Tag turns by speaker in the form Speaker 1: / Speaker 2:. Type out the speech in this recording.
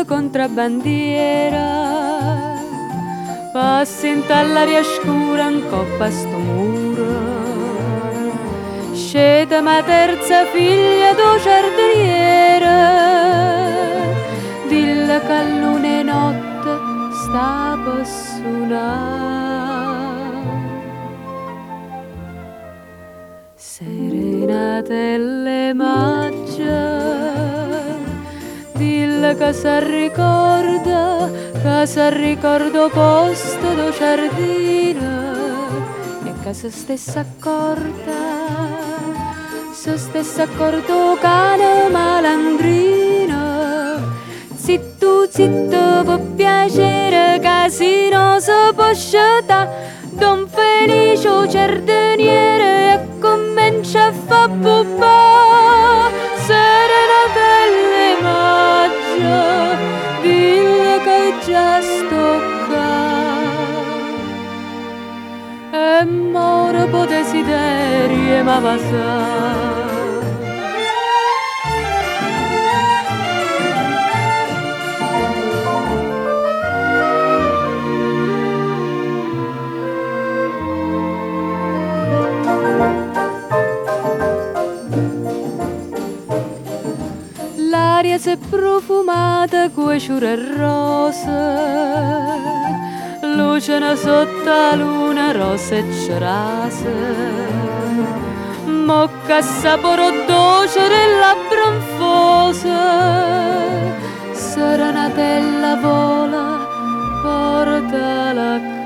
Speaker 1: contrabbandiera, passi all'aria scura in coppa a sto muro. Sceta ma terza figlia do giardiniere, dilla che luna e notte sta per suonare. Serenatelle maggia, dilla che si ricorda posto do giardino, e che se stessa accorto cane malandrino. Zitto, zitto, può piacere, che non si può scettare. Don Felice o giardiniere e comincia a fa pupà. Serenatelle maggia, dille che già sto qua. E moro po' desiderio ma va sa. L'aria si è profumata coi ciure rosa, lucena sotto la luna rosa e cerasa, mocca sapore dolce della bronfosa. Serenatella vola, portala a